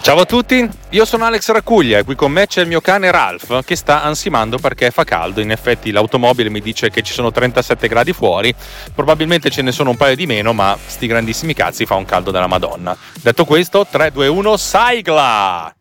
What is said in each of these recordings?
Ciao a tutti, io sono Alex Racuglia e qui con me c'è il mio cane Ralph che sta ansimando perché fa caldo. In effetti l'automobile mi dice che ci sono 37 gradi fuori, probabilmente ce ne sono un paio di meno, ma sti grandissimi cazzi, fa un caldo della Madonna. Detto questo, 3, 2, 1, sigla!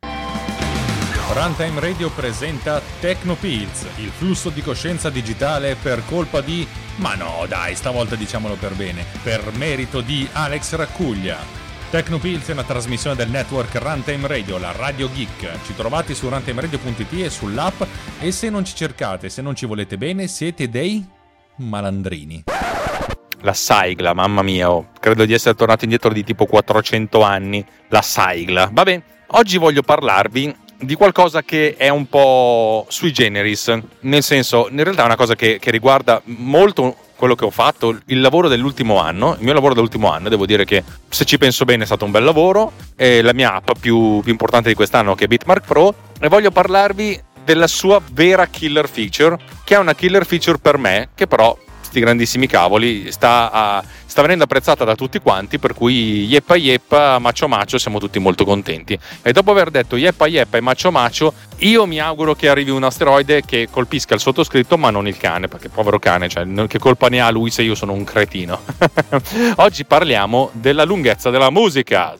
Runtime Radio presenta Tecnopills, il flusso di coscienza digitale per colpa di... ma no dai, stavolta diciamolo per bene, per merito di Alex Racuglia. Tecnopills è una trasmissione del network Runtime Radio, la Radio Geek. Ci trovate su runtimeradio.it e sull'app, e se non ci cercate, se non ci volete bene, siete dei malandrini. La sigla, mamma mia, credo di essere tornato indietro di tipo 400 anni. La sigla. Vabbè, oggi voglio parlarvi di qualcosa che è un po' sui generis, nel senso, in realtà è una cosa che riguarda molto quello che ho fatto, il lavoro dell'ultimo anno. Il mio lavoro dell'ultimo anno, devo dire che se ci penso bene è stato un bel lavoro, è la mia app più importante di quest'anno, che è Bitmark Pro, e voglio parlarvi della sua vera killer feature, che è una killer feature per me, che però sti grandissimi cavoli sta venendo apprezzata da tutti quanti, per cui yeppa macio siamo tutti molto contenti. E dopo aver detto yeppa e macio, io mi auguro che arrivi un asteroide che colpisca il sottoscritto ma non il cane, perché povero cane, cioè che colpa ne ha lui se io sono un cretino. Oggi parliamo della lunghezza della musica.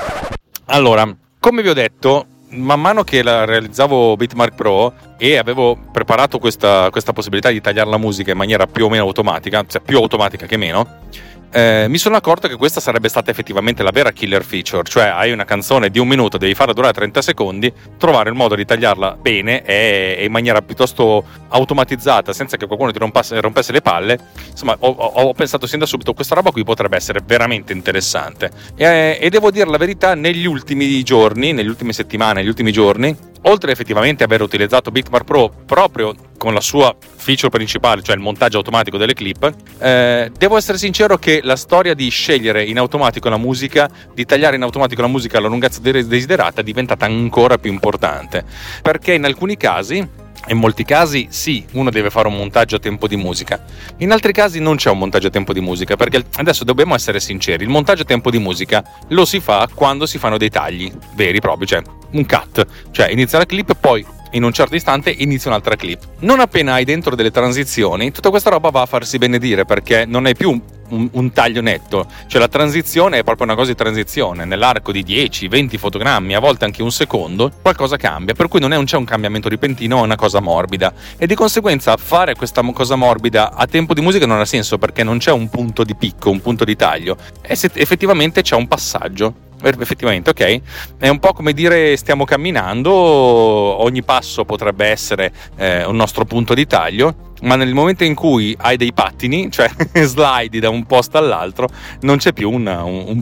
Allora, come vi ho detto, man mano che realizzavo Bitmark Pro e avevo preparato questa possibilità di tagliare la musica in maniera più o meno automatica, cioè più automatica che meno, mi sono accorto che questa sarebbe stata effettivamente la vera killer feature. Cioè, hai una canzone di un minuto, devi farla durare 30 secondi, trovare il modo di tagliarla bene e in maniera piuttosto automatizzata, senza che qualcuno ti rompesse le palle. Insomma, ho pensato sin da subito, questa roba qui potrebbe essere veramente interessante, e devo dire la verità, negli ultimi giorni, nelle ultime settimane, negli ultimi giorni, oltre effettivamente aver utilizzato Bitmark Pro proprio con la sua feature principale, cioè il montaggio automatico delle clip, devo essere sincero che la storia di scegliere in automatico la musica, di tagliare in automatico la musica alla lunghezza desiderata, è diventata ancora più importante, perché in molti casi sì, uno deve fare un montaggio a tempo di musica, in altri casi non c'è un montaggio a tempo di musica, perché adesso dobbiamo essere sinceri, il montaggio a tempo di musica lo si fa quando si fanno dei tagli veri proprio, cioè un cut, cioè inizia la clip e poi in un certo istante inizia un'altra clip. Non appena hai dentro delle transizioni, tutta questa roba va a farsi benedire, perché non è più un taglio netto, cioè la transizione è proprio una cosa di transizione, nell'arco di 10-20 fotogrammi, a volte anche un secondo, qualcosa cambia, per cui non c'è un cambiamento repentino, è una cosa morbida, e di conseguenza fare questa cosa morbida a tempo di musica non ha senso, perché non c'è un punto di picco, un punto di taglio, e se effettivamente c'è un passaggio. Effettivamente, ok, è un po' come dire stiamo camminando, ogni passo potrebbe essere un nostro punto di taglio, ma nel momento in cui hai dei pattini, cioè slidi da un posto all'altro, non c'è più un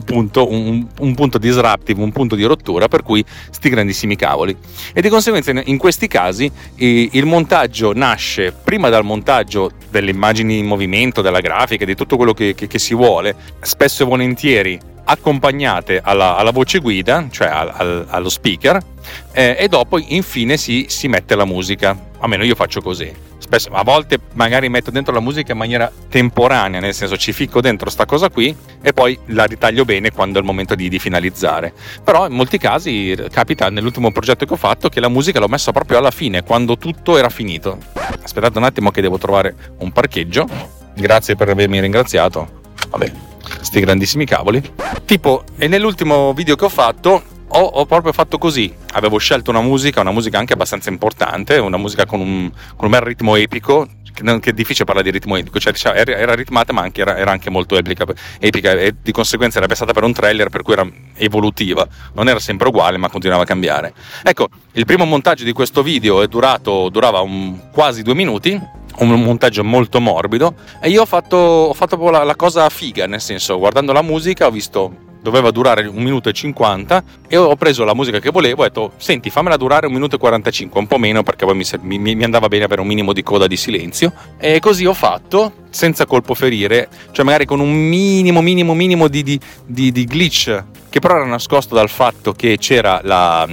punto disruptive, un punto di rottura, per cui sti grandissimi cavoli. E di conseguenza in questi casi il montaggio nasce prima dal montaggio delle immagini in movimento, della grafica, di tutto quello che si vuole, spesso e volentieri accompagnate alla voce guida, cioè allo speaker, e dopo infine si mette la musica. Almeno io faccio così. Spesso, a volte magari metto dentro la musica in maniera temporanea, nel senso ci ficco dentro sta cosa qui e poi la ritaglio bene quando è il momento di finalizzare. Però in molti casi capita, nell'ultimo progetto che ho fatto, che la musica l'ho messa proprio alla fine, quando tutto era finito. Aspettate un attimo che devo trovare un parcheggio. Grazie per avermi ringraziato. Vabbè, sti grandissimi cavoli. Tipo, e nell'ultimo video che ho fatto ho proprio fatto così. Avevo scelto una musica anche abbastanza importante, una musica con un bel ritmo epico, che è difficile parlare di ritmo epico, cioè era ritmata ma era anche molto epica, e di conseguenza era pensata per un trailer, per cui era evolutiva, non era sempre uguale ma continuava a cambiare. Ecco, il primo montaggio di questo video durava quasi 2 minuti, un montaggio molto morbido, e io ho fatto proprio la cosa figa, nel senso, guardando la musica ho visto doveva durare 1 minuto e 50 e ho preso la musica che volevo e ho detto senti, fammela durare 1 minuto e 45, un po' meno, perché poi mi andava bene avere un minimo di coda di silenzio, e così ho fatto senza colpo ferire, cioè magari con un minimo di glitch, che però era nascosto dal fatto che c'era la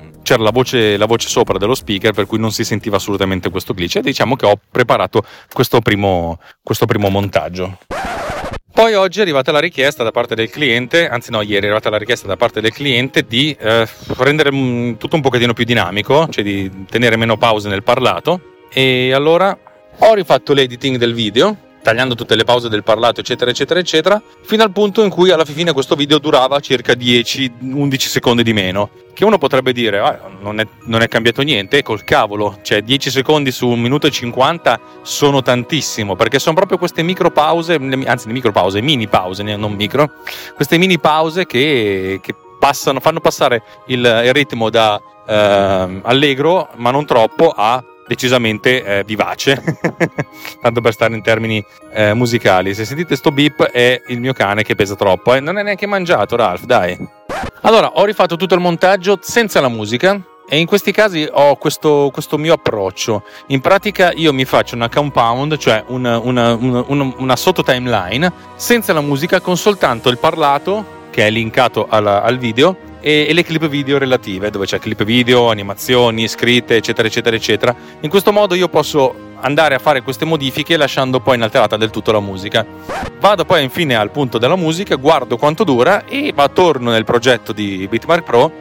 voce sopra dello speaker, per cui non si sentiva assolutamente questo glitch, e diciamo che ho preparato questo primo montaggio. Poi oggi è arrivata la richiesta da parte del cliente, anzi no, ieri è arrivata la richiesta da parte del cliente di rendere tutto un pochettino più dinamico, cioè di tenere meno pause nel parlato, e allora ho rifatto l'editing del video, tagliando tutte le pause del parlato eccetera eccetera eccetera, fino al punto in cui alla fine questo video durava circa 10-11 secondi di meno, che uno potrebbe dire non è cambiato niente, col cavolo, cioè 10 secondi su 1 minuto e 50 sono tantissimo, perché sono proprio queste mini pause, non micro, queste mini pause che fanno passare il ritmo da allegro ma non troppo a decisamente vivace tanto per stare in termini musicali. Se sentite sto beep è il mio cane che pesa troppo, non è neanche mangiato, Ralph, dai. Allora, ho rifatto tutto il montaggio senza la musica e in questi casi ho questo mio approccio. In pratica io mi faccio una compound, cioè una sotto timeline senza la musica, con soltanto il parlato che è linkato al video e le clip video relative, dove c'è clip video, animazioni, scritte eccetera eccetera eccetera. In questo modo io posso andare a fare queste modifiche lasciando poi inalterata del tutto la musica. Vado poi infine al punto della musica, guardo quanto dura e torno nel progetto di Bitmark Pro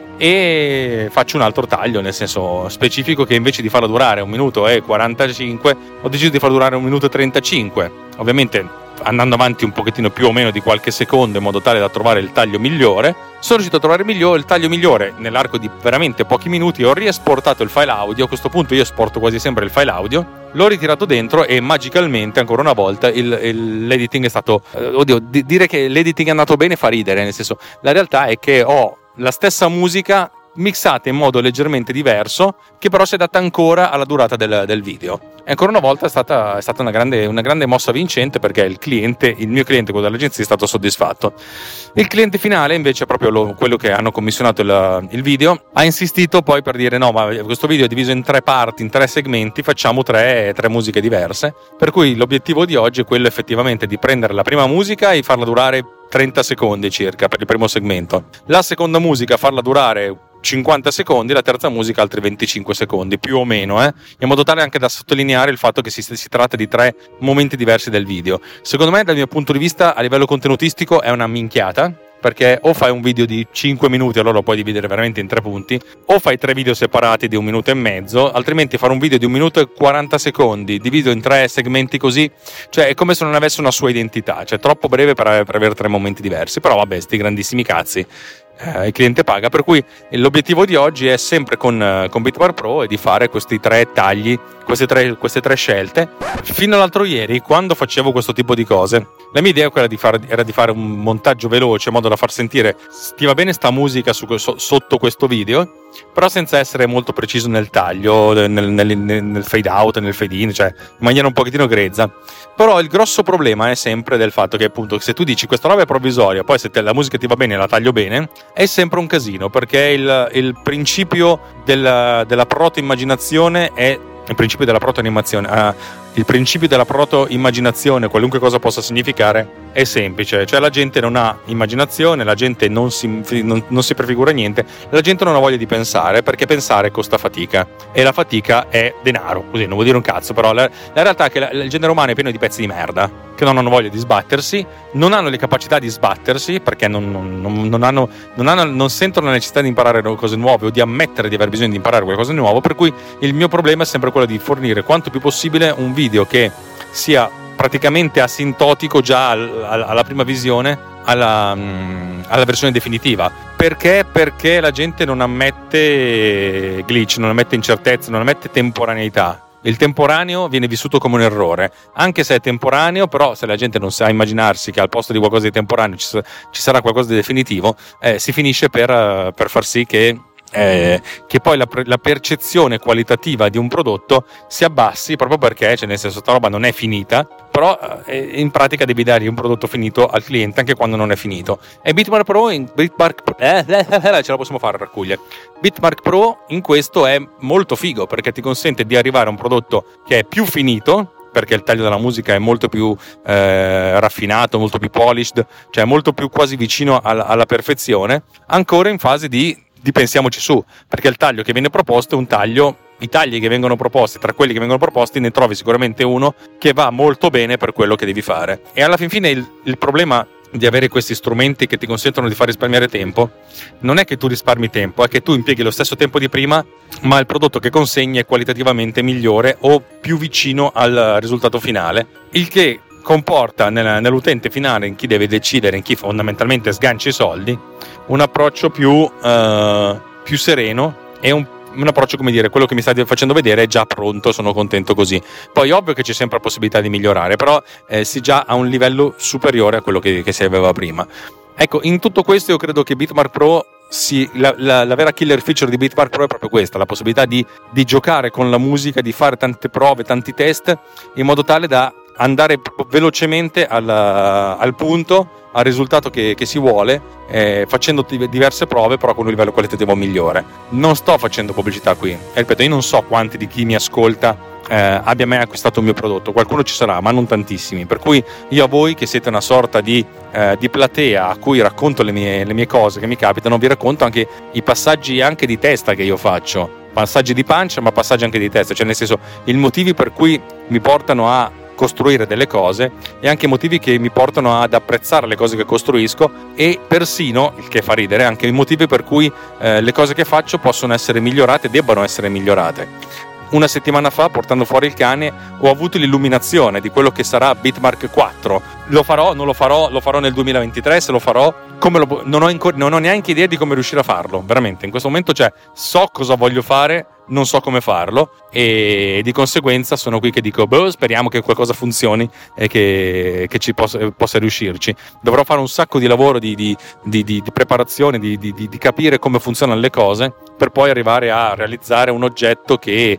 e faccio un altro taglio, nel senso specifico, che invece di farla durare 1 minuto e 45 ho deciso di farla durare 1 minuto e 35, ovviamente andando avanti un pochettino più o meno di qualche secondo in modo tale da trovare il taglio migliore. Sono riuscito a trovare il taglio migliore nell'arco di veramente pochi minuti. Ho riesportato il file audio, a questo punto io esporto quasi sempre il file audio, l'ho ritirato dentro e magicalmente ancora una volta l'editing è stato dire che l'editing è andato bene fa ridere, nel senso, la realtà è che ho la stessa musica mixata in modo leggermente diverso, che però si adatta ancora alla durata del video. E ancora una volta è stata una grande mossa vincente, perché il mio cliente, quello dell'agenzia, è stato soddisfatto. Il cliente finale invece, proprio quello che hanno commissionato il video, ha insistito poi per dire no, ma questo video è diviso in 3 parti, in 3 segmenti, facciamo 3 musiche diverse. Per cui l'obiettivo di oggi è quello effettivamente di prendere la prima musica e farla durare 30 secondi circa per il primo segmento, la seconda musica farla durare 50 secondi, la terza musica altri 25 secondi più o meno, in modo tale anche da sottolineare il fatto che si tratta di 3 momenti diversi del video. Secondo me, dal mio punto di vista, a livello contenutistico è una minchiata, perché o fai un video di 5 minuti, allora lo puoi dividere veramente in 3 punti, o fai 3 video separati di 1 minuto e mezzo, altrimenti fare un video di 1 minuto e 40 secondi diviso in 3 segmenti così, cioè è come se non avesse una sua identità, cioè troppo breve per avere 3 momenti diversi. Però vabbè, sti grandissimi cazzi, il cliente paga, per cui l'obiettivo di oggi è sempre con Bitmark Pro è di fare questi 3 tagli, queste tre scelte. Fino all'altro ieri, quando facevo questo tipo di cose, la mia idea era di fare un montaggio veloce in modo da far sentire ti va bene sta musica sotto questo video, però senza essere molto preciso nel taglio, nel fade out, nel fade in, cioè in maniera un pochettino grezza. Però il grosso problema è sempre del fatto che, appunto, se tu dici questa roba è provvisoria, poi se la musica ti va bene e la taglio bene, è sempre un casino, perché il principio della proto-immaginazione è il principio della proto-animazione. Il principio della proto-immaginazione, qualunque cosa possa significare, è semplice, cioè la gente non ha immaginazione, la gente non si prefigura niente, la gente non ha voglia di pensare, perché pensare costa fatica e la fatica è denaro, così non vuol dire un cazzo, però la realtà è che il genere umano è pieno di pezzi di merda che non hanno voglia di sbattersi, non hanno le capacità di sbattersi, perché non sentono la necessità di imparare cose nuove o di ammettere di aver bisogno di imparare qualcosa di nuovo. Per cui il mio problema è sempre quello di fornire quanto più possibile un video che sia praticamente asintotico già alla prima visione, alla versione definitiva. Perché la gente non ammette glitch, non ammette incertezze, non ammette temporaneità. Il temporaneo viene vissuto come un errore, anche se è temporaneo, però se la gente non sa immaginarsi che al posto di qualcosa di temporaneo ci sarà qualcosa di definitivo, si finisce per far sì che poi la percezione qualitativa di un prodotto si abbassi, proprio perché, cioè, nel senso, sta roba non è finita, però in pratica devi dare un prodotto finito al cliente anche quando non è finito. E Bitmark Pro ce la possiamo fare a raccogliere. Bitmark Pro in questo è molto figo, perché ti consente di arrivare a un prodotto che è più finito, perché il taglio della musica è molto più raffinato, molto più polished, cioè molto più quasi vicino alla perfezione, ancora in fase di pensiamoci su, perché il taglio che viene proposto è un taglio i tagli che vengono proposti, tra quelli che vengono proposti ne trovi sicuramente uno che va molto bene per quello che devi fare. E alla fin fine il problema di avere questi strumenti che ti consentono di far risparmiare tempo non è che tu risparmi tempo, è che tu impieghi lo stesso tempo di prima, ma il prodotto che consegni è qualitativamente migliore o più vicino al risultato finale, il che comporta nell'utente finale, in chi deve decidere, in chi fondamentalmente sgancia i soldi, un approccio più sereno e un approccio, come dire, quello che mi state facendo vedere è già pronto, sono contento così. Poi ovvio che c'è sempre la possibilità di migliorare, però si già a un livello superiore a quello che si aveva prima. Ecco, in tutto questo io credo che Bitmark Pro la vera killer feature di Bitmark Pro è proprio questa, la possibilità di giocare con la musica, di fare tante prove, tanti test, in modo tale da andare velocemente al punto, al risultato che si vuole, facendo diverse prove però con un livello qualitativo migliore. Non sto facendo pubblicità qui, ripeto, io non so quanti di chi mi ascolta abbia mai acquistato un mio prodotto, qualcuno ci sarà ma non tantissimi, per cui io a voi che siete una sorta di platea a cui racconto le mie cose che mi capitano, vi racconto anche i passaggi anche di testa che io faccio, passaggi di pancia ma passaggi anche di testa, cioè nel senso i motivi per cui mi portano a costruire delle cose e anche i motivi che mi portano ad apprezzare le cose che costruisco, e persino, il che fa ridere, anche i motivi per cui le cose che faccio possono essere migliorate, debbano essere migliorate. Una settimana fa, portando fuori il cane, ho avuto l'illuminazione di quello che sarà Bitmark 4. Lo farò, non lo farò, lo farò nel 2023, se lo farò, non ho neanche idea di come riuscire a farlo, veramente. In questo momento, cioè, so cosa voglio fare, non so come farlo, e di conseguenza sono qui che dico, speriamo che qualcosa funzioni e che ci possa riuscirci. Dovrò fare un sacco di lavoro, di preparazione, di capire come funzionano le cose, per poi arrivare a realizzare un oggetto che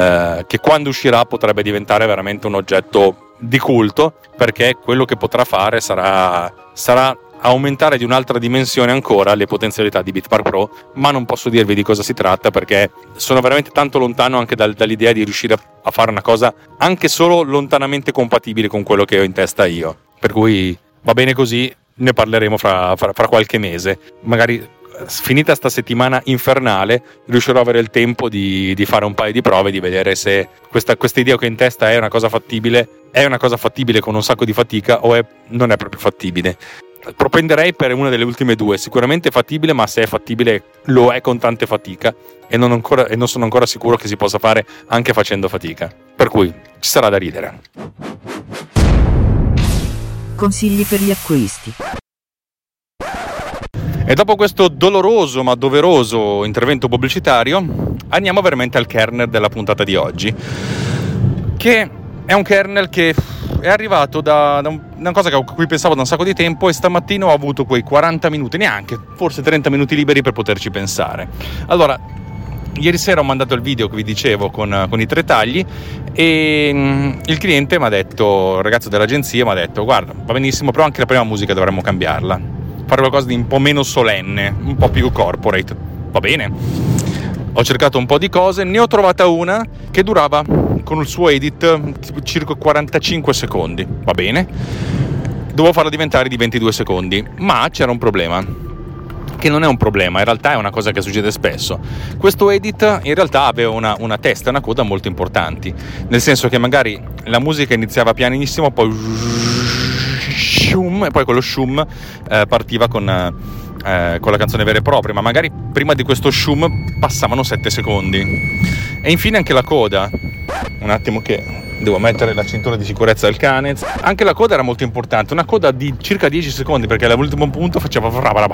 quando uscirà potrebbe diventare veramente un oggetto di culto, perché quello che potrà fare sarà aumentare di un'altra dimensione ancora le potenzialità di Bitmark Pro, ma non posso dirvi di cosa si tratta perché sono veramente tanto lontano anche dall'idea di riuscire a fare una cosa anche solo lontanamente compatibile con quello che ho in testa io, per cui va bene così, ne parleremo fra qualche mese, magari finita sta settimana infernale riuscirò ad avere il tempo di fare un paio di prove, di vedere se questa idea che ho in testa è una cosa fattibile con un sacco di fatica o non è proprio fattibile. Propenderei per una delle ultime due, sicuramente fattibile, ma se è fattibile lo è con tante fatica e non sono ancora sicuro che si possa fare anche facendo fatica, per cui ci sarà da ridere. Consigli per gli acquisti. E dopo questo doloroso ma doveroso intervento pubblicitario andiamo veramente al kernel della puntata di oggi, che è un kernel che è arrivato da una cosa a cui pensavo da un sacco di tempo, e stamattina ho avuto quei 40 minuti, neanche, forse 30 minuti liberi per poterci pensare. Allora, ieri sera ho mandato il video che vi dicevo con i 3 tagli e il cliente mi ha detto, il ragazzo dell'agenzia mi ha detto, guarda, va benissimo, però anche la prima musica dovremmo cambiarla, fare qualcosa di un po' meno solenne, un po' più corporate. Va bene. Ho cercato un po' di cose, ne ho trovata una che durava con il suo edit circa 45 secondi, va bene? Dovevo farla diventare di 22 secondi, ma c'era un problema, che non è un problema, in realtà è una cosa che succede spesso. Questo edit in realtà aveva una testa e una coda molto importanti, nel senso che magari la musica iniziava pianissimo, poi shum, e poi quello shum partiva con la canzone vera e propria, ma magari prima di questo shum passavano 7 secondi. E infine anche la coda, un attimo che devo mettere la cintura di sicurezza del cane, anche la coda era molto importante, una coda di circa 10 secondi, perché all'ultimo punto faceva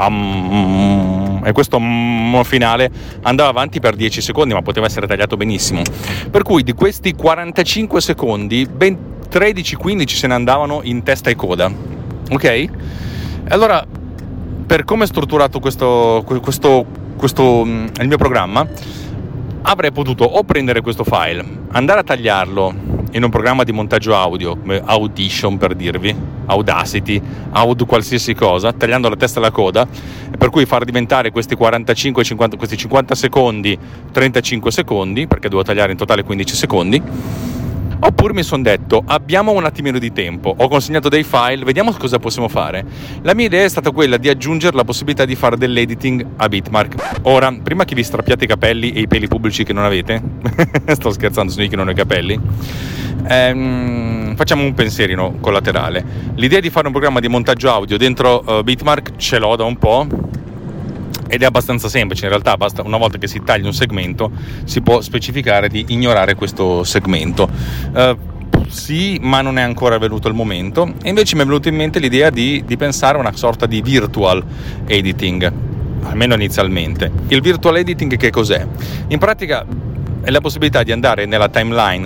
e questo finale andava avanti per 10 secondi, ma poteva essere tagliato benissimo, per cui di questi 45 secondi ben 13-15 se ne andavano in testa e coda, ok? Allora, per come è strutturato questo il mio programma, avrei potuto o prendere questo file, andare a tagliarlo in un programma di montaggio audio come Audition, per dirvi, Audacity, qualsiasi cosa, tagliando la testa e la coda, per cui far diventare questi 45-50, questi 50 secondi 35 secondi, perché devo tagliare in totale 15 secondi, Oppure mi sono detto, abbiamo un attimino di tempo, ho consegnato dei file, vediamo cosa possiamo fare. La mia idea è stata quella di aggiungere la possibilità di fare dell'editing a Bitmark. Ora, prima che vi strappiate i capelli e i peli pubblici che non avete, sto scherzando, sono io che non ho i capelli, facciamo un pensierino collaterale. L'idea di fare un programma di montaggio audio dentro Bitmark ce l'ho da un po', ed è abbastanza semplice. In realtà basta, una volta che si taglia un segmento, si può specificare di ignorare questo segmento. Sì, ma non è ancora venuto il momento, e invece mi è venuta in mente l'idea di pensare a una sorta di virtual editing, almeno inizialmente. Il virtual editing che cos'è? In pratica è la possibilità di andare nella timeline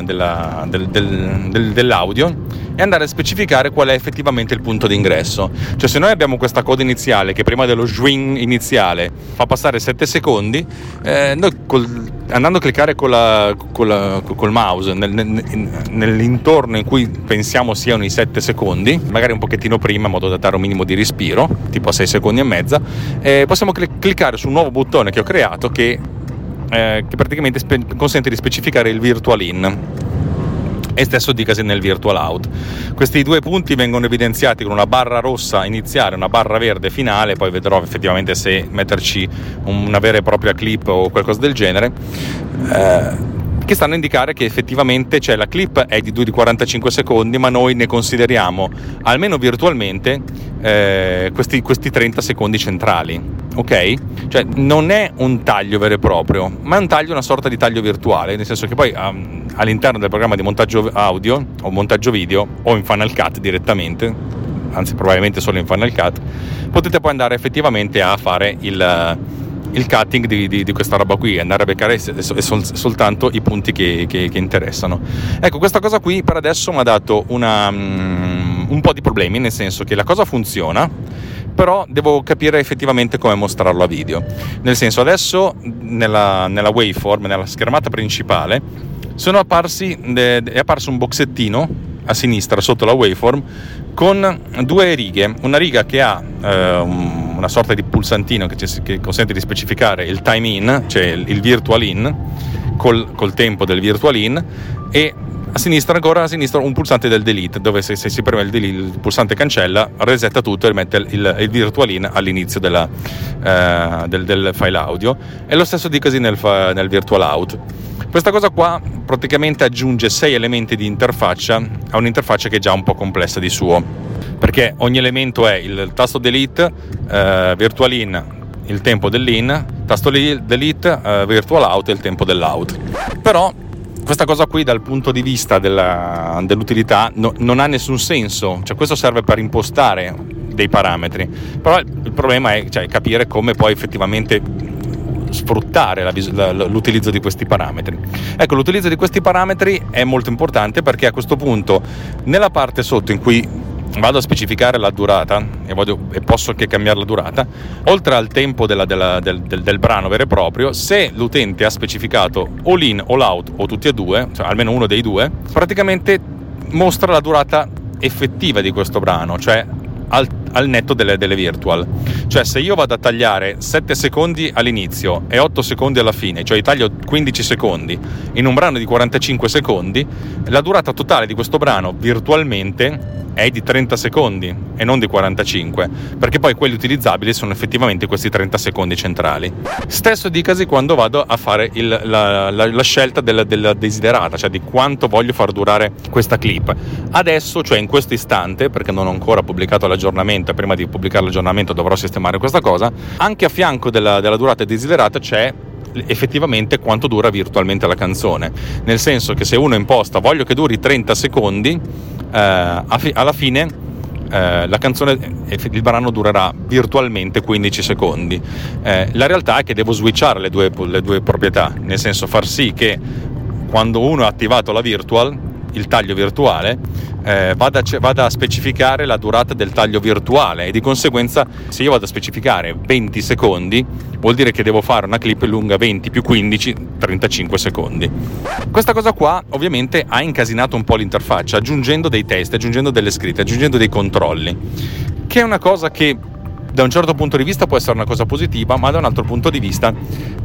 dell'audio e andare a specificare qual è effettivamente il punto d'ingresso. Cioè, se noi abbiamo questa coda iniziale che prima dello swing iniziale fa passare 7 secondi, noi andando a cliccare col mouse nell'intorno in cui pensiamo siano i 7 secondi, magari un pochettino prima in modo da dare un minimo di respiro, tipo a 6 secondi e mezza, possiamo cliccare su un nuovo bottone che ho creato che praticamente consente di specificare il virtual in, e stesso dicasi nel virtual out. Questi due punti vengono evidenziati con una barra rossa iniziale e una barra verde finale, poi vedrò effettivamente se metterci una vera e propria clip o qualcosa del genere, che stanno a indicare che effettivamente la clip è di 45 secondi, ma noi ne consideriamo, almeno virtualmente, questi 30 secondi centrali, ok? Cioè non è un taglio vero e proprio, ma è un taglio, una sorta di taglio virtuale, nel senso che poi all'interno del programma di montaggio audio o montaggio video o in Final Cut direttamente, anzi probabilmente solo in Final Cut, potete poi andare effettivamente a fare il cutting di questa roba qui, andare a beccare soltanto i punti che interessano. Ecco, questa cosa qui per adesso mi ha dato un po' di problemi, nel senso che la cosa funziona, però devo capire effettivamente come mostrarlo a video. Nel senso, adesso nella waveform, nella schermata principale, è apparso un boxettino a sinistra sotto la waveform con due righe, una riga che ha una sorta di pulsantino che consente di specificare il time in, cioè il virtual in, col tempo del virtual in, e a sinistra un pulsante del delete, dove se si preme il pulsante cancella, resetta tutto e rimette il virtual in all'inizio del file audio, e lo stesso dicasi nel virtual out. Questa cosa qua praticamente aggiunge 6 elementi di interfaccia a un'interfaccia che è già un po' complessa di suo, perché ogni elemento è il tasto delete, virtual in, il tempo dell'in, tasto delete, virtual out e il tempo dell'out. Però questa cosa qui dal punto di vista dell'utilità non ha nessun senso, cioè questo serve per impostare dei parametri, però il problema è capire come poi effettivamente sfruttare l'utilizzo di questi parametri. Ecco, l'utilizzo di questi parametri è molto importante, perché a questo punto nella parte sotto in cui vado a specificare la durata e posso anche cambiare la durata, oltre al tempo del brano vero e proprio, se l'utente ha specificato o l'in o l'out o tutti e due, cioè almeno uno dei due, praticamente mostra la durata effettiva di questo brano, cioè al netto delle virtual. Cioè, se io vado a tagliare 7 secondi all'inizio e 8 secondi alla fine, cioè taglio 15 secondi in un brano di 45 secondi, la durata totale di questo brano virtualmente è di 30 secondi e non di 45, perché poi quelli utilizzabili sono effettivamente questi 30 secondi centrali. Stesso dicasi quando vado a fare la scelta della desiderata, cioè di quanto voglio far durare questa clip. Adesso, cioè in questo istante, perché non ho ancora pubblicato l'aggiornamento, prima di pubblicare l'aggiornamento dovrò sistemare questa cosa, anche a fianco della durata desiderata c'è effettivamente quanto dura virtualmente la canzone, nel senso che se uno imposta voglio che duri 30 secondi, alla fine la canzone, il brano durerà virtualmente 15 secondi. La realtà è che devo switchare le due proprietà, nel senso far sì che quando uno ha attivato la virtual, il taglio virtuale, vada a specificare la durata del taglio virtuale, e di conseguenza se io vado a specificare 20 secondi vuol dire che devo fare una clip lunga 20 più 15, 35 secondi. Questa cosa qua ovviamente ha incasinato un po' l'interfaccia, aggiungendo dei test, aggiungendo delle scritte, aggiungendo dei controlli, che è una cosa che da un certo punto di vista può essere una cosa positiva, ma da un altro punto di vista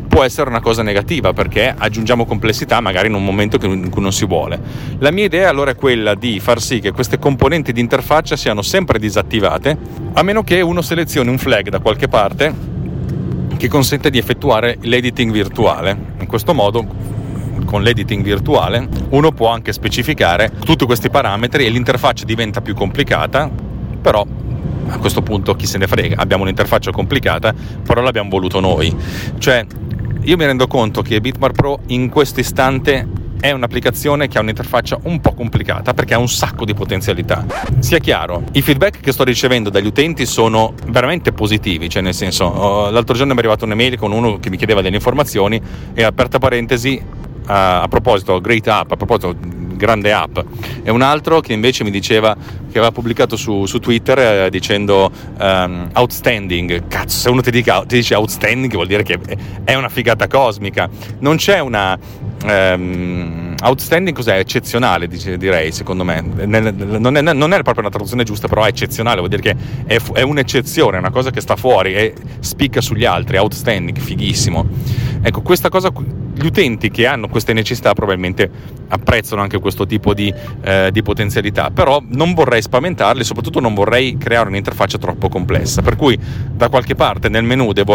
può essere una cosa negativa, perché aggiungiamo complessità magari in un momento in cui non si vuole. La mia idea allora è quella di far sì che queste componenti di interfaccia siano sempre disattivate, a meno che uno selezioni un flag da qualche parte che consente di effettuare l'editing virtuale. In questo modo, con l'editing virtuale, uno può anche specificare tutti questi parametri e l'interfaccia diventa più complicata, però a questo punto chi se ne frega, abbiamo un'interfaccia complicata, però l'abbiamo voluto noi. Cioè, io mi rendo conto che Bitmart Pro in questo istante è un'applicazione che ha un'interfaccia un po' complicata, perché ha un sacco di potenzialità. Sia chiaro, i feedback che sto ricevendo dagli utenti sono veramente positivi, cioè nel senso, l'altro giorno mi è arrivata un'email con uno che mi chiedeva delle informazioni e, aperta parentesi, a proposito, great app, a proposito, grande app, e un altro che invece mi diceva che aveva pubblicato su Twitter dicendo outstanding. Cazzo, se uno ti dice outstanding vuol dire che è una figata cosmica. Non c'è una outstanding, cos'è? Eccezionale, direi, secondo me. Non è proprio una traduzione giusta, però è eccezionale, vuol dire che è un'eccezione, è una cosa che sta fuori e spicca sugli altri. Outstanding, fighissimo. Ecco, questa cosa, gli utenti che hanno queste necessità probabilmente apprezzano anche questo tipo di potenzialità, però non vorrei spaventarli, soprattutto non vorrei creare un'interfaccia troppo complessa, per cui da qualche parte nel menu devo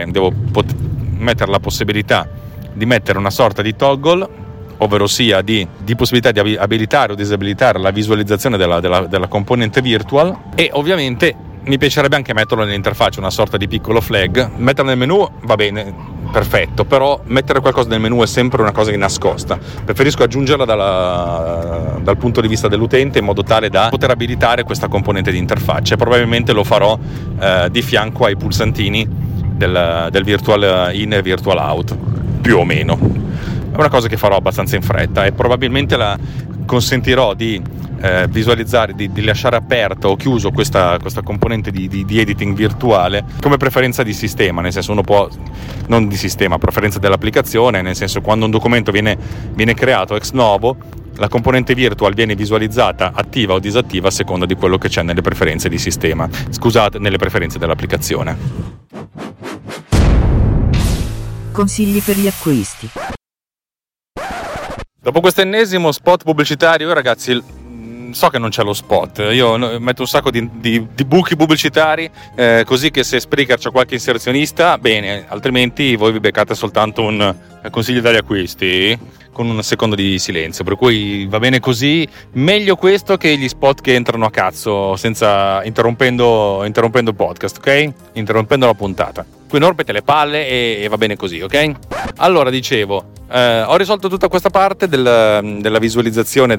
mettere la possibilità di mettere una sorta di toggle, ovvero sia di possibilità di abilitare o disabilitare la visualizzazione della componente virtual, e ovviamente mi piacerebbe anche metterlo nell'interfaccia, una sorta di piccolo flag. Metterlo nel menu va bene, perfetto, però mettere qualcosa nel menu è sempre una cosa nascosta. Preferisco aggiungerla dal punto di vista dell'utente, in modo tale da poter abilitare questa componente di interfaccia, e probabilmente lo farò di fianco ai pulsantini del virtual in e virtual out, più o meno. È una cosa che farò abbastanza in fretta, e probabilmente la consentirò di visualizzare, di lasciare aperto o chiuso questa componente di editing virtuale come preferenza di sistema, nel senso, uno può, non di sistema, preferenza dell'applicazione, nel senso, quando un documento viene creato ex novo, la componente virtual viene visualizzata attiva o disattiva a seconda di quello che c'è nelle preferenze di sistema, nelle preferenze dell'applicazione. Consigli per gli acquisti. Dopo questo ennesimo spot pubblicitario, ragazzi, so che non c'è lo spot, io metto un sacco di buchi pubblicitari, così che se Spreaker c'è qualche inserzionista, bene, altrimenti voi vi beccate soltanto un consiglio degli acquisti con un secondo di silenzio, per cui va bene così, meglio questo che gli spot che entrano a cazzo senza interrompendo il podcast, ok? Interrompendo la puntata. Qui non rompete le palle e va bene così, ok? Allora, dicevo, ho risolto tutta questa parte della visualizzazione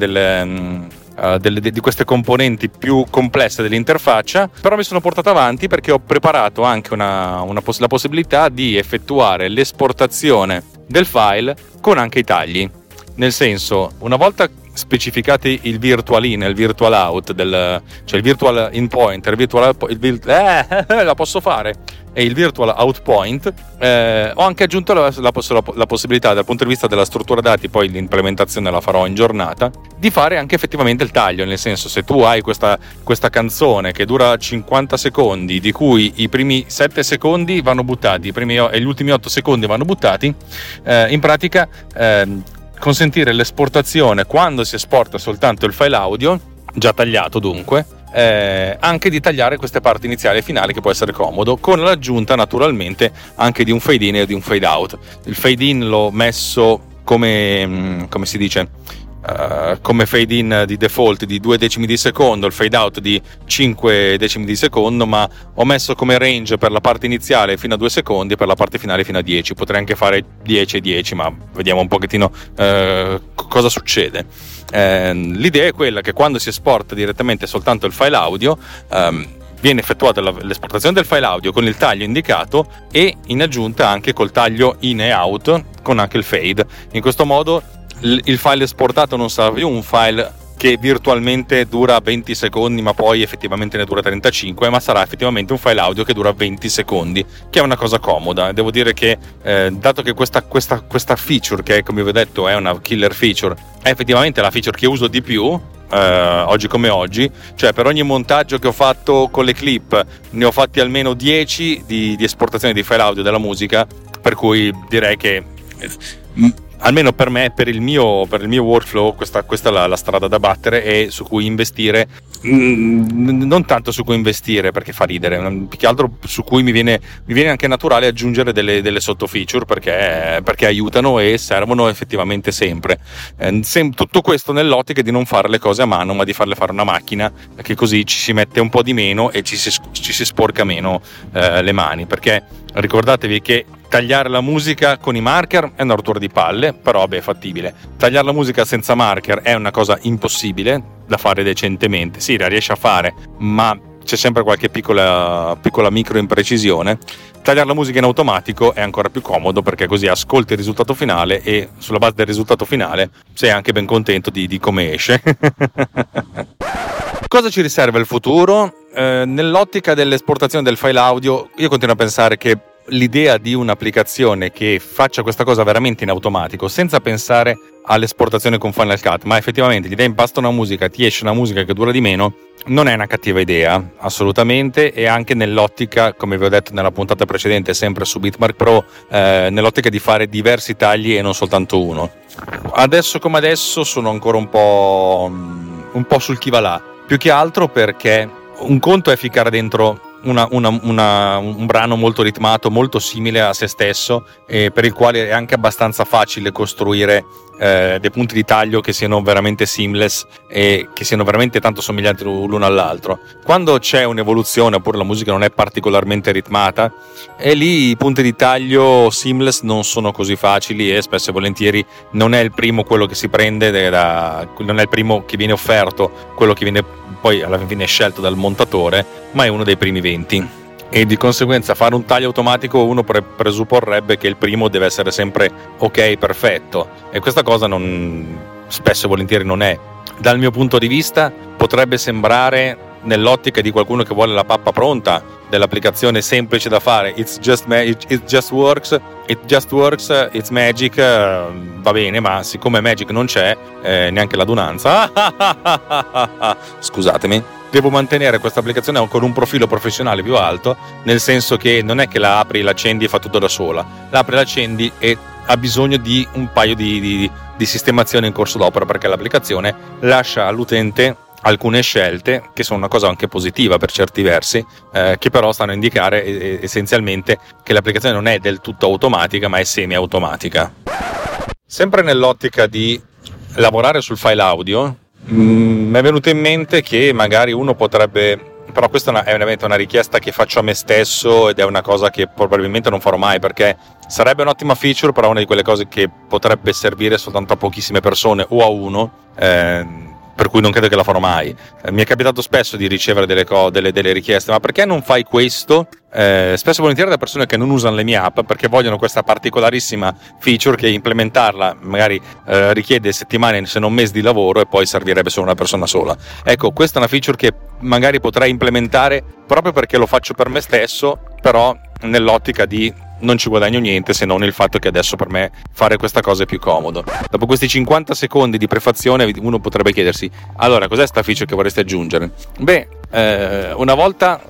di queste componenti più complesse dell'interfaccia, però mi sono portato avanti perché ho preparato anche la possibilità di effettuare l'esportazione del file con anche i tagli. Nel senso, una volta specificati il virtual in e il virtual out, cioè il virtual in point e il virtual la posso fare, e il virtual out point, ho anche aggiunto la possibilità, dal punto di vista della struttura dati, poi l'implementazione la farò in giornata, di fare anche effettivamente il taglio. Nel senso, se tu hai questa canzone che dura 50 secondi, di cui i primi 7 secondi vanno buttati, e gli ultimi 8 secondi vanno buttati, in pratica consentire l'esportazione, quando si esporta soltanto il file audio già tagliato, dunque anche di tagliare queste parti iniziali e finali, che può essere comodo, con l'aggiunta naturalmente anche di un fade in e di un fade out. Il fade in l'ho messo come si dice, come fade in di default di 2 decimi di secondo, il fade out di 5 decimi di secondo, ma ho messo come range per la parte iniziale fino a 2 secondi e per la parte finale fino a 10. Potrei anche fare 10 e 10, ma vediamo un pochettino cosa succede. L'idea è quella che quando si esporta direttamente soltanto il file audio, viene effettuata l'esportazione del file audio con il taglio indicato, e in aggiunta anche col taglio in e out con anche il fade. In questo modo il file esportato non sarà più un file che virtualmente dura 20 secondi ma poi effettivamente ne dura 35, ma sarà effettivamente un file audio che dura 20 secondi, che è una cosa comoda. Devo dire che dato che questa feature, che come vi ho detto è una killer feature, è effettivamente la feature che uso di più oggi come oggi, cioè per ogni montaggio che ho fatto con le clip ne ho fatti almeno 10 di esportazione di file audio della musica, per cui direi che almeno per me, per il mio workflow, questa è la strada da battere e su cui investire. Non tanto su cui investire perché fa ridere, più che altro su cui mi viene anche naturale aggiungere delle sotto feature perché aiutano e servono effettivamente sempre. Tutto questo nell'ottica di non fare le cose a mano, ma di farle fare una macchina, che così ci si mette un po' di meno e ci si sporca meno le mani, perché ricordatevi che tagliare la musica con i marker è una rottura di palle, però è fattibile. Tagliare la musica senza marker è una cosa impossibile da fare decentemente. Sì, la riesci a fare, ma c'è sempre qualche piccola micro imprecisione. Tagliare la musica in automatico è ancora più comodo, perché così ascolti il risultato finale e sulla base del risultato finale sei anche ben contento di come esce. Cosa ci riserva il futuro? Nell'ottica dell'esportazione del file audio, io continuo a pensare che l'idea di un'applicazione che faccia questa cosa veramente in automatico, senza pensare all'esportazione con Final Cut, ma effettivamente gli dai in pasto una musica, ti esce una musica che dura di meno, non è una cattiva idea, assolutamente. E anche nell'ottica, come vi ho detto nella puntata precedente, sempre su Bitmark Pro, nell'ottica di fare diversi tagli e non soltanto uno. Adesso come adesso sono ancora un po' sul chi va là, più che altro perché un conto è ficcare dentro un brano molto ritmato, molto simile a se stesso, e per il quale è anche abbastanza facile costruire dei punti di taglio che siano veramente seamless e che siano veramente tanto somiglianti l'uno all'altro. Quando c'è un'evoluzione oppure la musica non è particolarmente ritmata, e lì i punti di taglio seamless non sono così facili, e spesso e volentieri non è il primo quello che si prende, non è il primo che viene offerto, quello che viene poi alla fine scelto dal montatore, ma è uno dei primi 20. E di conseguenza fare un taglio automatico uno presupporrebbe che il primo deve essere sempre ok, perfetto, e questa cosa spesso e volentieri non è. Dal mio punto di vista potrebbe sembrare, nell'ottica di qualcuno che vuole la pappa pronta dell'applicazione semplice da fare, it just works, it's magic, va bene, ma siccome magic non c'è, neanche l'adunanza, scusatemi, devo mantenere questa applicazione con un profilo professionale più alto, nel senso che non è che la apri, l'accendi e fa tutto da sola, la apri, l'accendi e ha bisogno di un paio di sistemazioni in corso d'opera, perché l'applicazione lascia all'utente alcune scelte che sono una cosa anche positiva per certi versi, che però stanno a indicare essenzialmente che l'applicazione non è del tutto automatica, ma è semi-automatica. Sempre nell'ottica di lavorare sul file audio, mi è venuto in mente che magari uno potrebbe, però questa è veramente una richiesta che faccio a me stesso ed è una cosa che probabilmente non farò mai, perché sarebbe un'ottima feature, però una di quelle cose che potrebbe servire soltanto a pochissime persone o a uno, per cui non credo che la farò mai. Mi è capitato spesso di ricevere delle richieste, ma perché non fai questo? Spesso e volentieri da persone che non usano le mie app perché vogliono questa particolarissima feature che implementarla magari richiede settimane se non mesi di lavoro, e poi servirebbe solo una persona sola. Ecco, questa è una feature che magari potrei implementare proprio perché lo faccio per me stesso, però nell'ottica di non ci guadagno niente, se non il fatto che adesso per me fare questa cosa è più comodo. Dopo questi 50 secondi di prefazione uno potrebbe chiedersi: allora cos'è sta feature che vorreste aggiungere? Una volta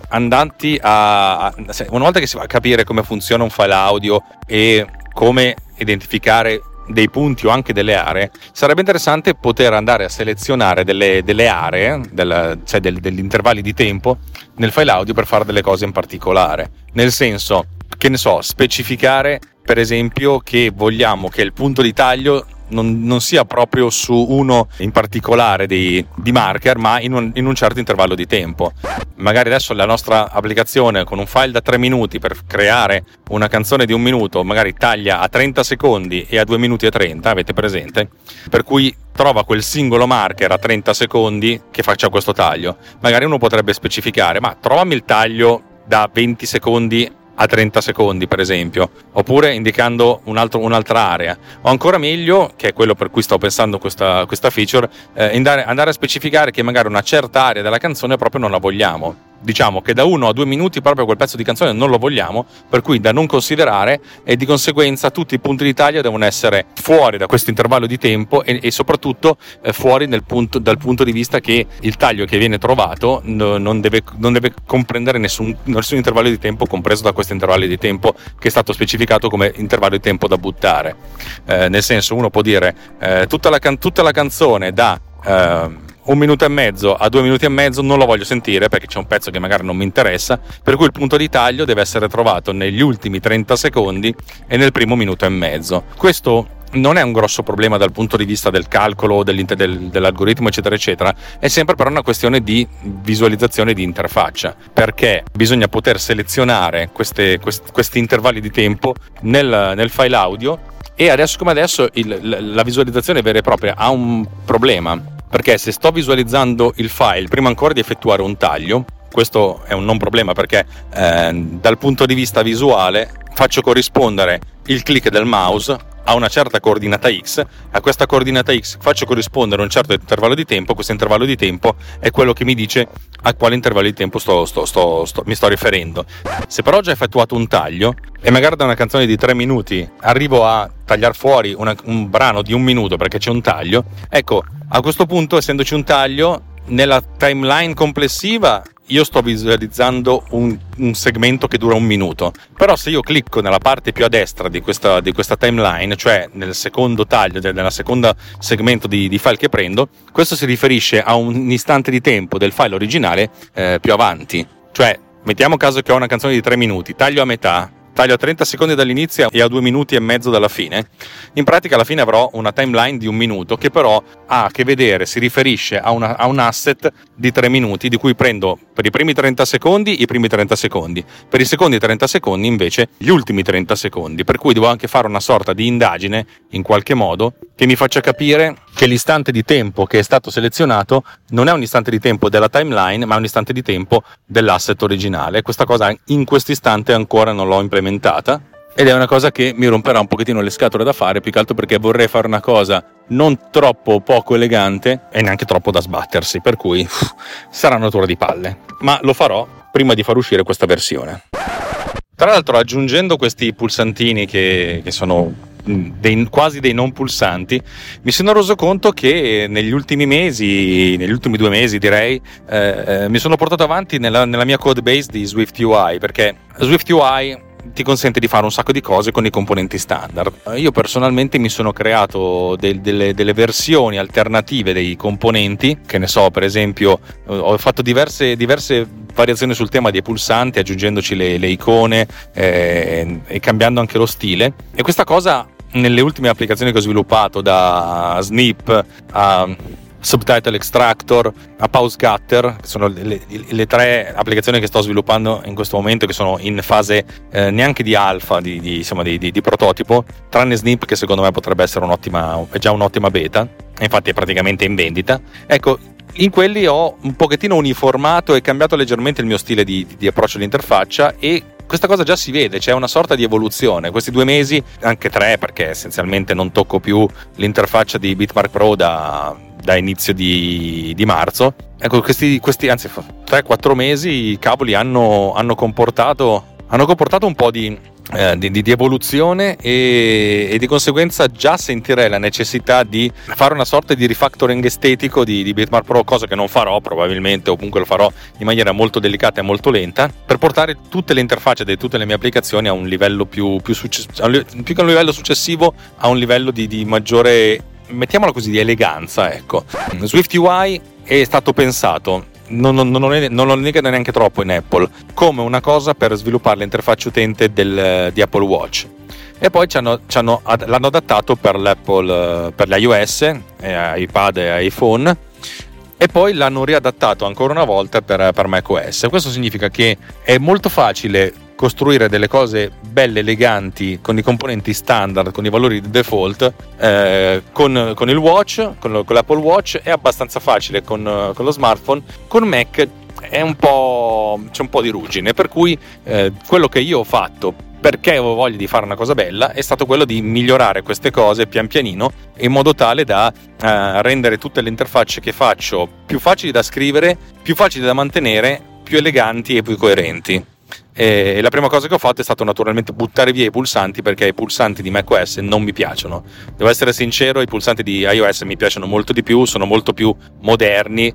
che si va a capire come funziona un file audio e come identificare dei punti o anche delle aree, sarebbe interessante poter andare a selezionare delle aree, degli intervalli di tempo nel file audio per fare delle cose in particolare. Nel senso, che ne so, specificare per esempio che vogliamo che il punto di taglio non sia proprio su uno in particolare di marker, ma in un certo intervallo di tempo. Magari adesso la nostra applicazione con un file da 3 minuti per creare una canzone di 1 minuto magari taglia a 30 secondi e a 2 minuti e 30, avete presente? Per cui trova quel singolo marker a 30 secondi che faccia questo taglio. Magari uno potrebbe specificare: ma trovami il taglio da 20 secondi a 30 secondi per esempio, oppure indicando un'altra area, o ancora meglio, che è quello per cui sto pensando questa feature, andare a specificare che magari una certa area della canzone proprio non la vogliamo. diciamo che da 1 a 2 minuti proprio quel pezzo di canzone non lo vogliamo, per cui da non considerare, e di conseguenza tutti i punti di taglio devono essere fuori da questo intervallo di tempo e soprattutto fuori dal punto di vista che il taglio che viene trovato non deve comprendere nessun intervallo di tempo compreso da questo intervallo di tempo che è stato specificato come intervallo di tempo da buttare. Nel senso, uno può dire tutta la canzone da 1 minuto e mezzo a 2 minuti e mezzo non lo voglio sentire perché c'è un pezzo che magari non mi interessa, per cui il punto di taglio deve essere trovato negli ultimi 30 secondi e nel primo minuto e mezzo. Questo non è un grosso problema dal punto di vista del calcolo, dell'algoritmo, eccetera, eccetera. È sempre però una questione di visualizzazione di interfaccia, perché bisogna poter selezionare questi intervalli di tempo nel file audio, e adesso come adesso la visualizzazione vera e propria ha un problema, perché se sto visualizzando il file prima ancora di effettuare un taglio, questo è un non problema perché dal punto di vista visuale faccio corrispondere il click del mouse a una certa coordinata X, a questa coordinata X faccio corrispondere un certo intervallo di tempo, questo intervallo di tempo è quello che mi dice a quale intervallo di tempo mi sto riferendo. Se però ho già effettuato un taglio e magari da una canzone di 3 minuti arrivo a tagliare fuori un brano di 1 minuto perché c'è un taglio, ecco, a questo punto, essendoci un taglio, nella timeline complessiva io sto visualizzando un segmento che dura 1 minuto, però se io clicco nella parte più a destra di questa timeline, cioè nel secondo taglio, nella seconda segmento di file che prendo, questo si riferisce a un istante di tempo del file originale più avanti. Cioè, mettiamo caso che ho una canzone di 3 minuti, taglio a metà, taglio a 30 secondi dall'inizio e a 2 minuti e mezzo dalla fine. In pratica alla fine avrò una timeline di 1 minuto che però ha a che vedere, si riferisce a un asset di 3 minuti, di cui prendo per i primi 30 secondi i primi 30 secondi, per i secondi 30 secondi invece gli ultimi 30 secondi, per cui devo anche fare una sorta di indagine in qualche modo che mi faccia capire che l'istante di tempo che è stato selezionato non è un istante di tempo della timeline, ma è un istante di tempo dell'asset originale. Questa cosa in questo istante ancora non l'ho implementata ed è una cosa che mi romperà un pochettino le scatole da fare, più che altro perché vorrei fare una cosa non troppo poco elegante e neanche troppo da sbattersi, per cui sarà una rottura di palle, ma lo farò prima di far uscire questa versione. Tra l'altro, aggiungendo questi pulsantini che sono quasi dei non pulsanti, mi sono reso conto che negli ultimi 2 mesi direi, mi sono portato avanti nella mia code base di SwiftUI, perché SwiftUI ti consente di fare un sacco di cose con i componenti standard. Io personalmente mi sono creato delle versioni alternative dei componenti, che ne so, per esempio ho fatto diverse variazioni sul tema dei pulsanti, aggiungendoci le icone e cambiando anche lo stile, e questa cosa nelle ultime applicazioni che ho sviluppato, da Snip a Subtitle Extractor a Pause Cutter, che sono le 3 applicazioni che sto sviluppando in questo momento, che sono in fase neanche di alfa, di prototipo, tranne Snip che secondo me potrebbe essere è già un'ottima beta, infatti è praticamente in vendita. Ecco, in quelli ho un pochettino uniformato e cambiato leggermente il mio stile di approccio all'interfaccia, e questa cosa già si vede, c'è una sorta di evoluzione. Questi 2 mesi, anche 3, perché essenzialmente non tocco più l'interfaccia di Bitmark Pro da inizio di marzo. Ecco, questi anzi 3-4 mesi, i cavoli hanno comportato un po' di evoluzione, e di conseguenza già sentirei la necessità di fare una sorta di refactoring estetico di Bitmark Pro, cosa che non farò probabilmente, o comunque lo farò in maniera molto delicata e molto lenta, per portare tutte le interfacce di tutte le mie applicazioni a un livello più che un livello successivo, a un livello di maggiore, mettiamola così, di eleganza. Ecco, SwiftUI è stato pensato, non lo negano neanche troppo in Apple, come una cosa per sviluppare l'interfaccia utente di Apple Watch, e poi l'hanno adattato per l'iOS, iPad e iPhone, e poi l'hanno riadattato ancora una volta per macOS. Questo significa che è molto facile costruire delle cose belle, eleganti, con i componenti standard, con i valori di default, con il watch, con l'Apple Watch è abbastanza facile, con lo smartphone. Con Mac c'è un po' di ruggine, per cui quello che io ho fatto, perché avevo voglia di fare una cosa bella, è stato quello di migliorare queste cose pian pianino, in modo tale da rendere tutte le interfacce che faccio più facili da scrivere, più facili da mantenere, più eleganti e più coerenti. E la prima cosa che ho fatto è stato naturalmente buttare via i pulsanti, perché i pulsanti di macOS non mi piacciono. Devo essere sincero, i pulsanti di iOS mi piacciono molto di più, sono molto più moderni,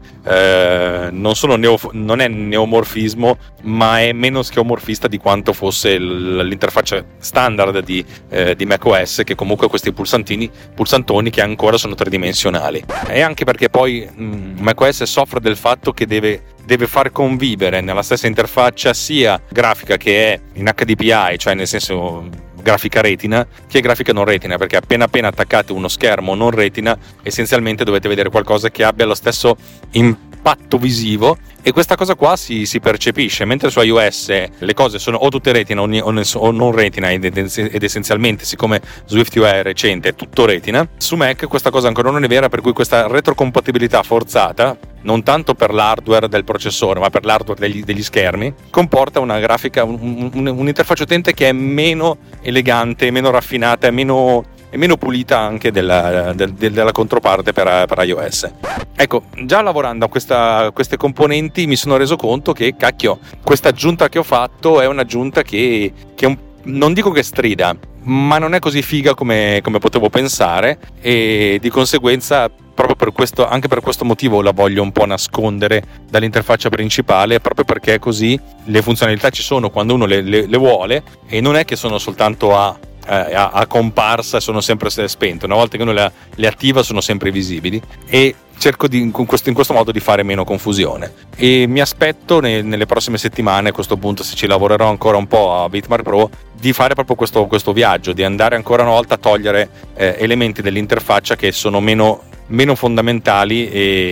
non è neomorfismo, ma è meno scheomorfista di quanto fosse l'interfaccia standard di macOS, che comunque ha questi pulsantoni che ancora sono tridimensionali. E anche perché poi macOS soffre del fatto che deve far convivere nella stessa interfaccia sia grafica che è in HDPI, cioè nel senso grafica retina, che grafica non retina, perché appena attaccate uno schermo non retina essenzialmente dovete vedere qualcosa che abbia lo stesso impatto visivo, e questa cosa qua si percepisce, mentre su iOS le cose sono o tutte retina o non retina, ed essenzialmente, siccome SwiftUI è recente, è tutto retina. Su Mac questa cosa ancora non è vera, per cui questa retrocompatibilità forzata, non tanto per l'hardware del processore ma per l'hardware degli schermi, comporta una grafica, un'interfaccia utente che è meno elegante, meno raffinata e meno pulita anche della controparte per iOS. Ecco, già lavorando a queste componenti mi sono reso conto che, cacchio, questa aggiunta che ho fatto è un'aggiunta che non dico che strida, ma non è così figa come potevo pensare, e di conseguenza proprio anche per questo motivo la voglio un po' nascondere dall'interfaccia principale, proprio perché così le funzionalità ci sono quando uno le vuole, e non è che sono soltanto a comparsa e sono sempre spente. Una volta che uno le attiva sono sempre visibili, e cerco in questo modo di fare meno confusione, e mi aspetto nelle prossime settimane, a questo punto, se ci lavorerò ancora un po' a Bitmark Pro, di fare proprio questo viaggio, di andare ancora una volta a togliere elementi dell'interfaccia che sono meno fondamentali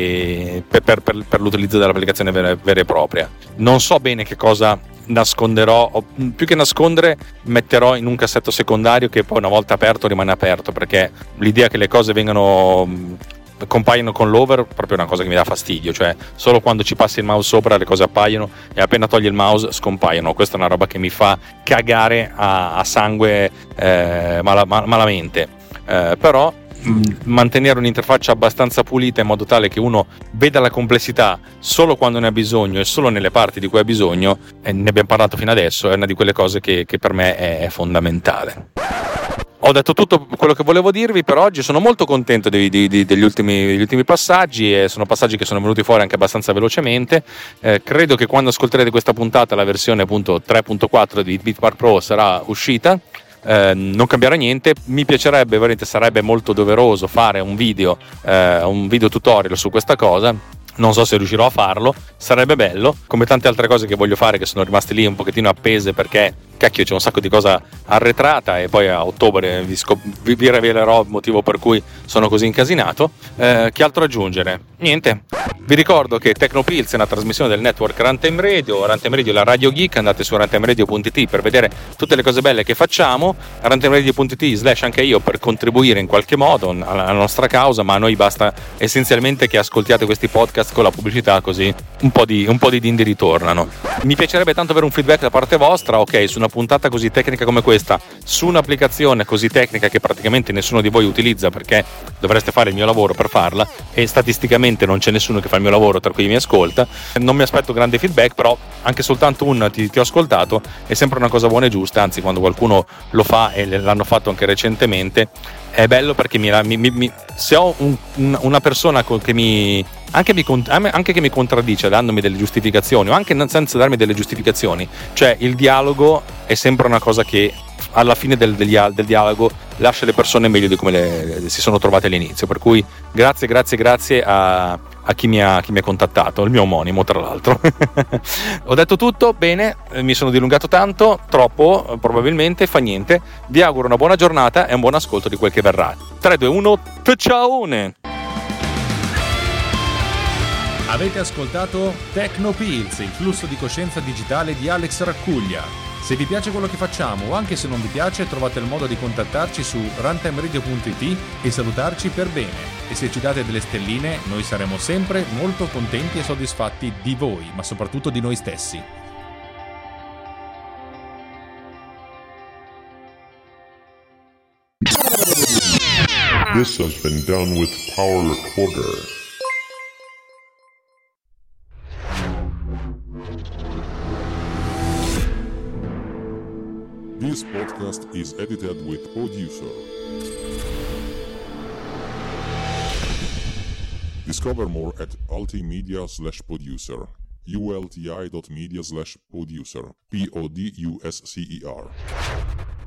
per l'utilizzo dell'applicazione vera e propria. Non so bene che cosa nasconderò, o più che nascondere metterò in un cassetto secondario che poi una volta aperto rimane aperto, perché l'idea che le cose compaiono con l'over è proprio una cosa che mi dà fastidio, cioè solo quando ci passi il mouse sopra le cose appaiono, e appena togli il mouse scompaiono. Questa è una roba che mi fa cagare a sangue malamente, però mantenere un'interfaccia abbastanza pulita in modo tale che uno veda la complessità solo quando ne ha bisogno e solo nelle parti di cui ha bisogno, e ne abbiamo parlato fino adesso, è una di quelle cose che per me è fondamentale. Ho detto tutto quello che volevo dirvi per oggi. Sono molto contento degli ultimi passaggi, e sono passaggi che sono venuti fuori anche abbastanza velocemente. Credo che quando ascolterete questa puntata la versione appunto 3.4 di Bitmark Pro sarà uscita. Non cambierà niente. Mi piacerebbe, veramente sarebbe molto doveroso fare un video tutorial su questa cosa. Non so se riuscirò a farlo, sarebbe bello, come tante altre cose che voglio fare che sono rimaste lì un pochettino appese, perché cacchio c'è un sacco di cosa arretrata, e poi a ottobre vi rivelerò il motivo per cui sono così incasinato. Che altro aggiungere? Niente. Vi ricordo che Tecnopills è una trasmissione del network Runtime Radio è la Radio Geek. Andate su runtimeradio.it per vedere tutte le cose belle che facciamo, runtimeradio.it/anche io, per contribuire in qualche modo alla nostra causa, ma a noi basta essenzialmente che ascoltiate questi podcast con la pubblicità, così un po' di dindi ritornano. Mi piacerebbe tanto avere un feedback da parte vostra, ok, su una puntata così tecnica come questa, su un'applicazione così tecnica che praticamente nessuno di voi utilizza, perché dovreste fare il mio lavoro per farla, e statisticamente non c'è nessuno che fa il mio lavoro tra cui mi ascolta. Non mi aspetto grande feedback, però anche soltanto ti ho ascoltato è sempre una cosa buona e giusta. Anzi, quando qualcuno lo fa, e l'hanno fatto anche recentemente, è bello, perché se ho una persona che mi contraddice dandomi delle giustificazioni, o anche senza darmi delle giustificazioni, cioè il dialogo è sempre una cosa che alla fine del dialogo lascia le persone meglio di come si sono trovate all'inizio. Per cui grazie a chi mi ha contattato, il mio omonimo tra l'altro. Ho detto tutto, bene, mi sono dilungato tanto, troppo probabilmente, fa niente. Vi auguro una buona giornata e un buon ascolto di quel che verrà. 3, 2, 1, ciaone! Avete ascoltato Tecnopills, il flusso di coscienza digitale di Alex Raccuglia. Se vi piace quello che facciamo, o anche se non vi piace, trovate il modo di contattarci su runtimeradio.it e salutarci per bene. E se ci date delle stelline, noi saremo sempre molto contenti e soddisfatti di voi, ma soprattutto di noi stessi. This has been done with Power Recorder. This podcast is edited with Producer. Discover more at ultimedia/producer. ulti.media/producer. PODUSCER.